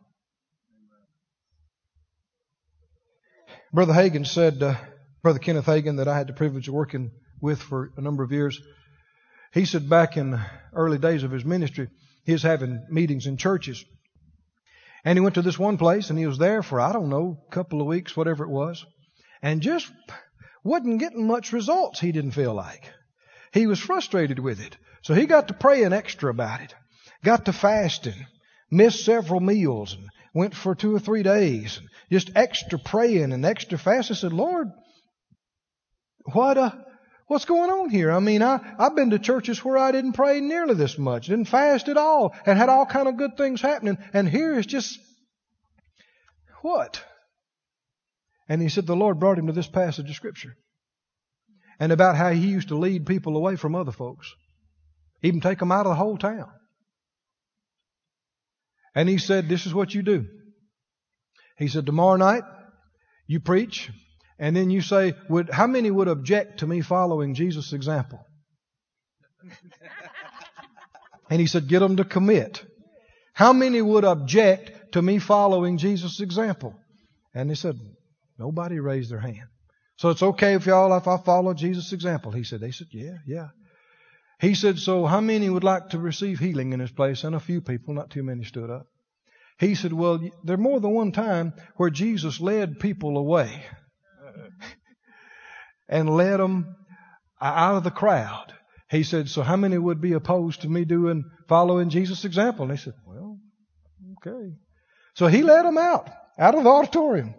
Brother Hagin said, Brother Kenneth Hagin, that I had the privilege of working with for a number of years, he said back in the early days of his ministry, he was having meetings in churches. And he went to this one place and he was there for, I don't know, a couple of weeks, whatever it was. And just wasn't getting much results, he didn't feel like. He was frustrated with it. So he got to praying extra about it. Got to fasting. Missed several meals and went for 2 or 3 days. And just extra praying and extra fasting. I said, Lord, what's going on here? I mean, I've been to churches where I didn't pray nearly this much, didn't fast at all, and had all kind of good things happening. And here is just, what? And he said the Lord brought him to this passage of Scripture. And about how he used to lead people away from other folks. Even take them out of the whole town. And he said, this is what you do. He said, tomorrow night, you preach. And then you say, how many would object to me following Jesus' example? And he said, get them to commit. How many would object to me following Jesus' example? And they said, nobody raised their hand. So it's okay if I follow Jesus' example. They said, yeah. He said, so how many would like to receive healing in this place? And a few people, not too many, stood up. He said, well, there more than one time where Jesus led people away. And led them out of the crowd. He said, so how many would be opposed to me following Jesus' example? And they said, well, okay. So he led them out of the auditorium.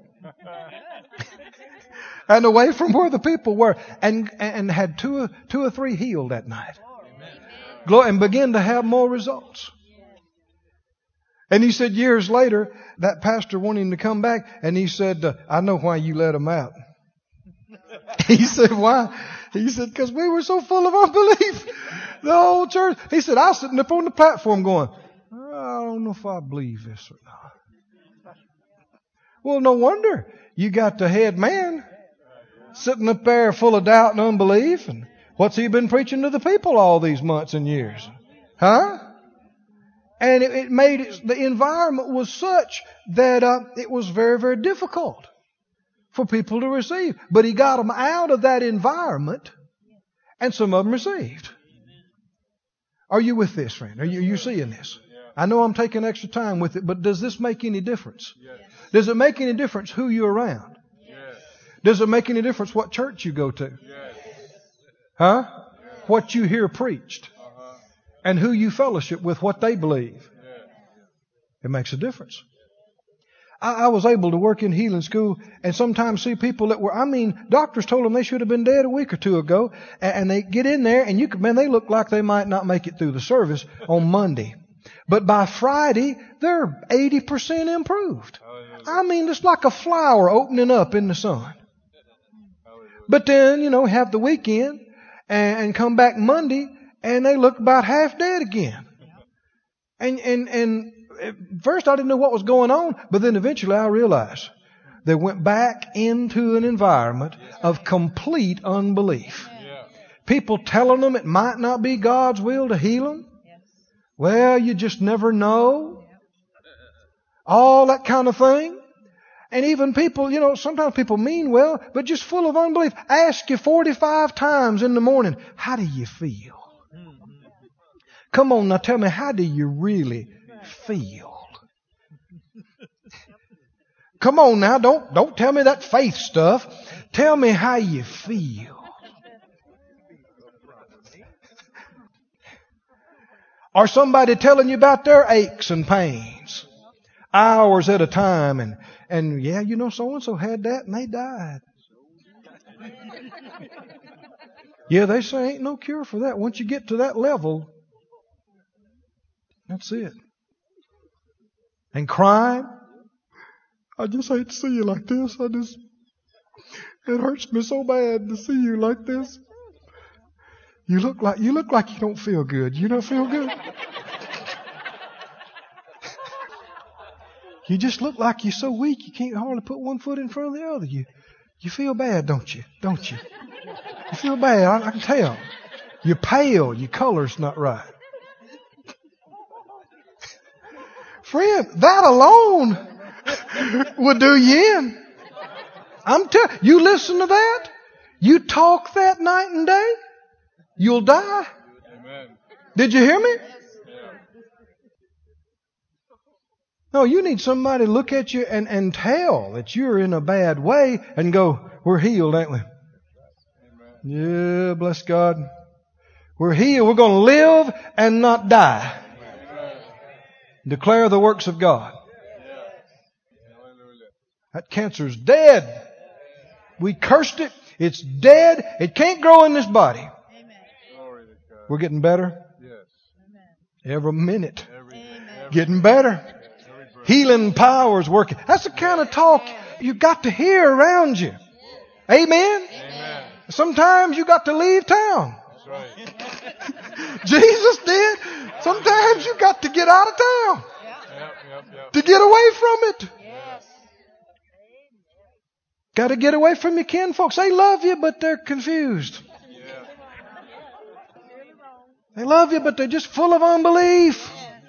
And away from where the people were. And had two or three healed that night. Amen. And began to have more results. And he said years later, that pastor wanted him to come back. And he said, I know why you let them out. He said, why? He said, because we were so full of unbelief. The whole church. He said, I was sitting up on the platform going, I don't know if I believe this or not. Well, no wonder. You got the head man sitting up there full of doubt and unbelief. And what's he been preaching to the people all these months and years? Huh? And it made it, the environment was such that it was very, very difficult for people to receive. But he got them out of that environment, and some of them received. Are you with this, friend? Are you seeing this? I know I'm taking extra time with it, but does this make any difference? Does it make any difference who you're around? Does it make any difference what church you go to? Huh? What you hear preached? And who you fellowship with, what they believe? It makes a difference. I was able to work in healing school and sometimes see people that were, doctors told them they should have been dead a week or two ago. And they get in there and they look like they might not make it through the service on Monday. But by Friday, they're 80% improved. It's like a flower opening up in the sun. But then, have the weekend and come back Monday and they look about half dead again. And at first I didn't know what was going on, but then eventually I realized they went back into an environment of complete unbelief. People telling them it might not be God's will to heal them. Well, you just never know. All that kind of thing. And even people, sometimes people mean well, but just full of unbelief. Ask you 45 times in the morning, how do you feel? Come on now, tell me, how do you really feel? Come on now, don't tell me that faith stuff. Tell me how you feel. Or somebody telling you about their aches and pains, hours at a time, and yeah, so-and-so had that and they died. Yeah, they say ain't no cure for that. Once you get to that level, that's it. And crying, I just hate to see you like this. It hurts me so bad to see you like this. You look like you don't feel good. You don't feel good. You just look like you're so weak you can't hardly put one foot in front of the other. You feel bad, don't you? Don't you? You feel bad. I can tell. You're pale. Your color's not right. Friend, that alone would do you in. I'm telling you, listen to that. You talk that night and day, you'll die. Amen. Did you hear me? No, you need somebody to look at you and tell that you're in a bad way and go, we're healed, ain't we? Amen. Yeah, bless God. We're healed. We're going to live and not die. Amen. Declare the works of God. That cancer's dead. We cursed it. It's dead. It can't grow in this body. Amen. We're getting better. Yes. Every minute. Getting better. Healing powers working. That's the kind of talk you got to hear around you. Amen? Amen. Sometimes you got to leave town. That's right. Jesus did. Sometimes you got to get out of town. Yep. To get away from it. Yes. Got to get away from your kin folks. They love you, but they're confused. Yeah. They love you, but they're just full of unbelief.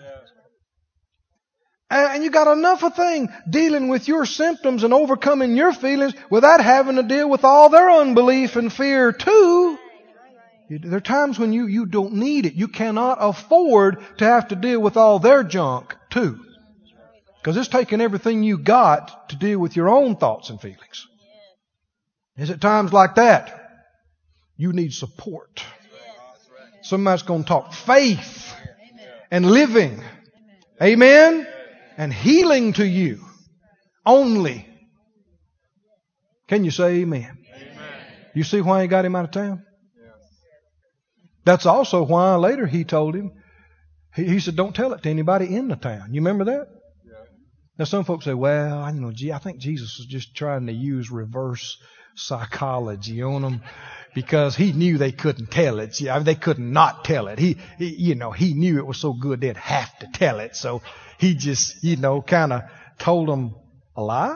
And you got enough of thing dealing with your symptoms and overcoming your feelings without having to deal with all their unbelief and fear too. There are times when you don't need it. You cannot afford to have to deal with all their junk too. Because it's taking everything you got to deal with your own thoughts and feelings. Is it times like that? You need support. Somebody's going to talk faith and living. Amen? And healing to you only. Can you say amen? Amen. You see why he got him out of town? Yes. That's also why later he told him, he said, don't tell it to anybody in the town. You remember that? Yeah. Now some folks say, well, I think Jesus was just trying to use reverse psychology on them because he knew they couldn't tell it. They could not tell it. He knew it was so good they'd have to tell it. So he just, kind of told them a lie.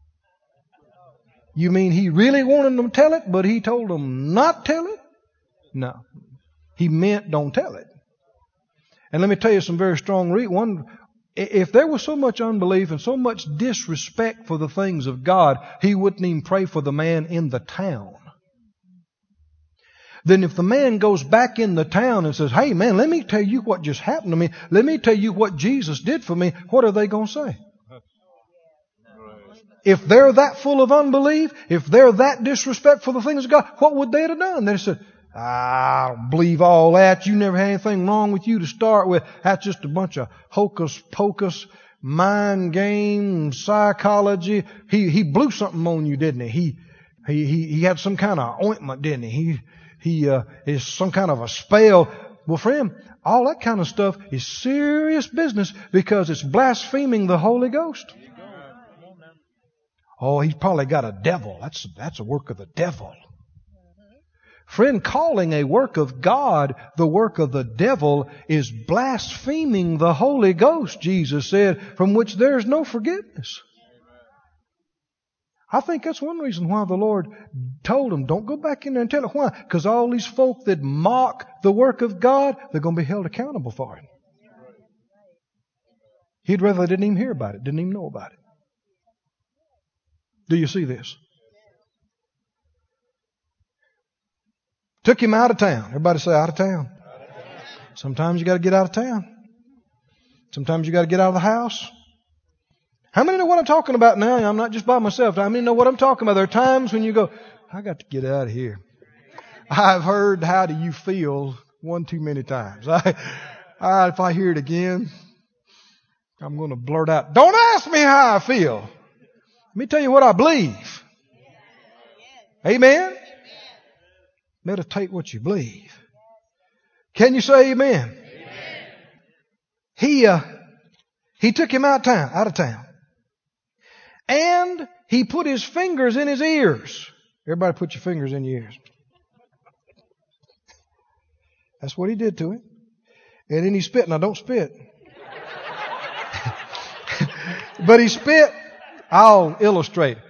You mean he really wanted them to tell it, but he told them not tell it? No. He meant don't tell it. And let me tell you some very strong reasons. If there was so much unbelief and so much disrespect for the things of God, he wouldn't even pray for the man in the town. Then if the man goes back in the town and says, hey man, let me tell you what just happened to me. Let me tell you what Jesus did for me. What are they going to say? If they're that full of unbelief, if they're that disrespectful for the things of God, what would they have done? They'd have said, I don't believe all that. You never had anything wrong with you to start with. That's just a bunch of hocus pocus, mind game, psychology. He blew something on you, didn't he? He had some kind of ointment, didn't he? He is some kind of a spell. Well, friend, all that kind of stuff is serious business because it's blaspheming the Holy Ghost. Oh, he's probably got a devil. That's a work of the devil. Friend, calling a work of God the work of the devil is blaspheming the Holy Ghost, Jesus said, from which there is no forgiveness. I think that's one reason why the Lord told him, don't go back in there and tell it. Why? Because all these folk that mock the work of God, they're going to be held accountable for it. He'd rather they didn't even hear about it, didn't even know about it. Do you see this? Took him out of town. Everybody say out of town. Sometimes you got to get out of town. Sometimes you got to get out of the house. How many know what I'm talking about now? I'm not just by myself. How many know what I'm talking about? There are times when you go, I got to get out of here. I've heard how do you feel one too many times. If I hear it again, I'm going to blurt out, don't ask me how I feel. Let me tell you what I believe. Amen? Meditate what you believe. Can you say amen? He took him out of town. And he put his fingers in his ears. Everybody put your fingers in your ears. That's what he did to him. And then he spit. Now don't spit. But he spit. I'll illustrate.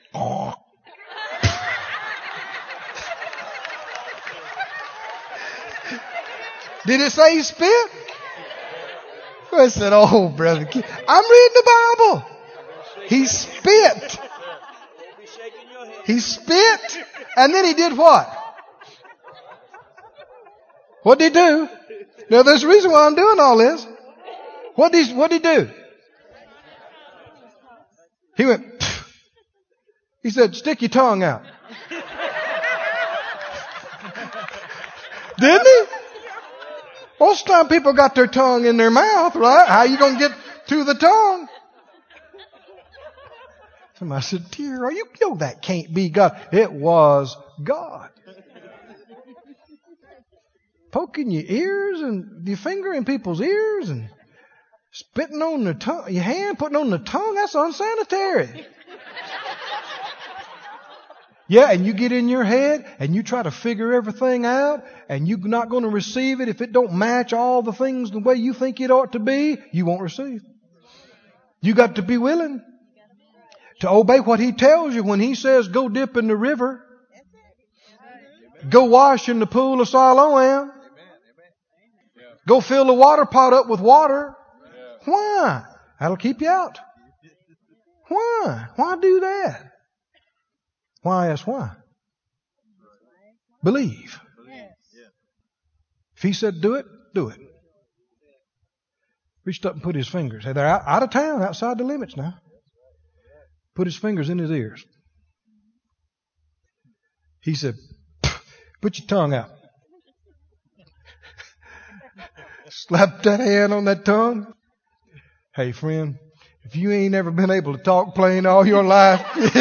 Did it say he spit? I said, oh, brother, I'm reading the Bible. He spit. He spit. And then he did what? What did he do? Now, there's a reason why I'm doing all this. What did he do? He went, pfft. He said, stick your tongue out. Didn't he? Most of the time people got their tongue in their mouth, right? How you going to get to the tongue? Somebody said, dear, you know that can't be God. It was God. Poking your ears and your finger in people's ears and spitting on the tongue, your hand putting on the tongue, that's unsanitary. Yeah, and you get in your head and you try to figure everything out and you're not going to receive it. If it don't match all the things the way you think it ought to be, you won't receive. You got to be willing to obey what He tells you when He says go dip in the river. Go wash in the pool of Siloam. Go fill the water pot up with water. Why? That'll keep you out. Why? Why do that? Why? Ask why. Believe. If He said do it, do it. Reached up and put His fingers. Hey, they're out of town, outside the limits now. Put His fingers in his ears. He said, put your tongue out. Slapped that hand on that tongue. Hey, friend, if you ain't ever been able to talk plain all your life,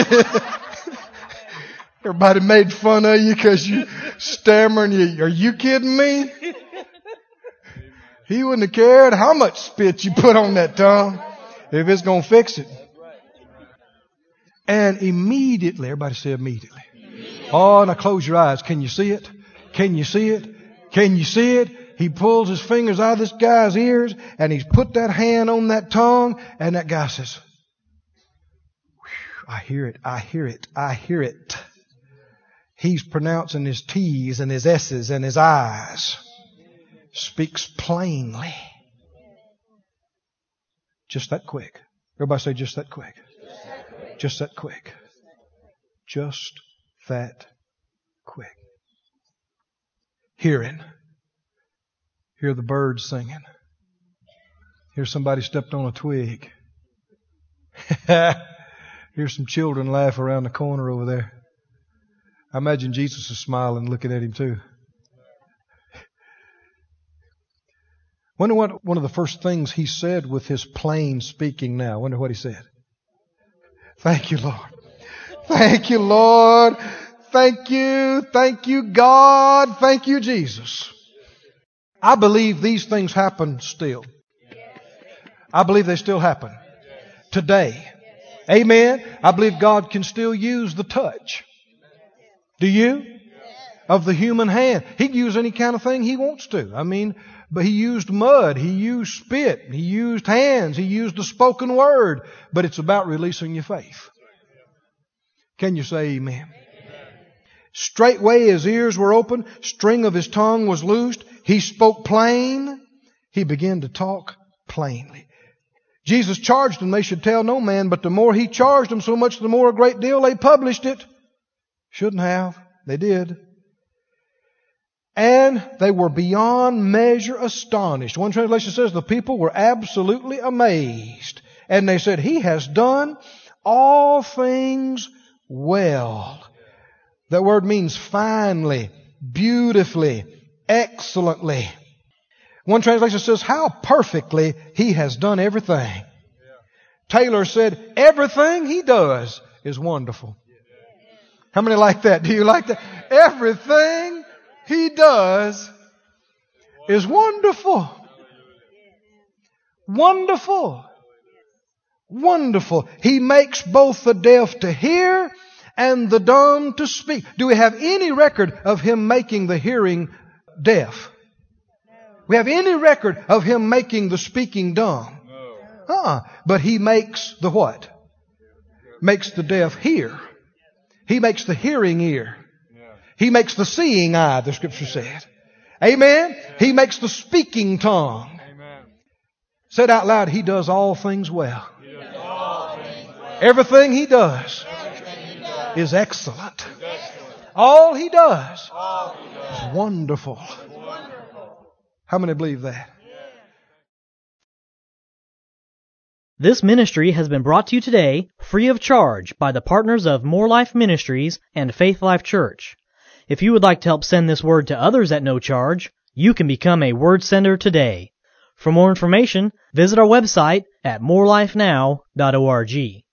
everybody made fun of you because you stammering. Are you kidding me? He wouldn't have cared how much spit you put on that tongue if it's going to fix it. And immediately, everybody say immediately. Oh, now close your eyes. Can you see it? Can you see it? Can you see it? He pulls his fingers out of this guy's ears and he's put that hand on that tongue and that guy says, I hear it, I hear it, I hear it. He's pronouncing his T's and his S's and his I's. Speaks plainly. Just that quick. Everybody say just that quick. Just that quick. Just that quick. Hearing. Hear the birds singing. Hear somebody stepped on a twig. Hear some children laugh around the corner over there. I imagine Jesus is smiling, looking at him too. Wonder what one of the first things he said with his plain speaking now. Wonder what he said. Thank you, Lord. Thank you, Lord. Thank you. Thank you, God. Thank you, Jesus. I believe these things happen still. I believe they still happen today. Amen. I believe God can still use the touch. Do you? Of the human hand. He can use any kind of thing He wants to. I mean, but He used mud. He used spit. He used hands. He used the spoken word. But it's about releasing your faith. Can you say amen? Straightway his ears were open. String of his tongue was loosed. He spoke plain. He began to talk plainly. Jesus charged them they should tell no man, but the more He charged them, so much the more a great deal they published it. Shouldn't have. They did. And they were beyond measure astonished. One translation says the people were absolutely amazed. And they said, He has done all things well. That word means finely, beautifully, excellently. One translation says, how perfectly He has done everything. Taylor said, everything He does is wonderful. How many like that? Do you like that? Everything He does is wonderful. Wonderful. Wonderful. He makes both the deaf to hear and the dumb to speak. Do we have any record of Him making the hearing deaf? We have any record of Him making the speaking dumb? No. But He makes the what? Makes the deaf hear. He makes the hearing ear. He makes the seeing eye, the Scripture said. Amen? He makes the speaking tongue. Said out loud, He does all things well. Everything He does is excellent. All He does is wonderful. How many believe that? This ministry has been brought to you today free of charge by the partners of More Life Ministries and Faith Life Church. If you would like to help send this word to others at no charge, you can become a word sender today. For more information, visit our website at morelifenow.org.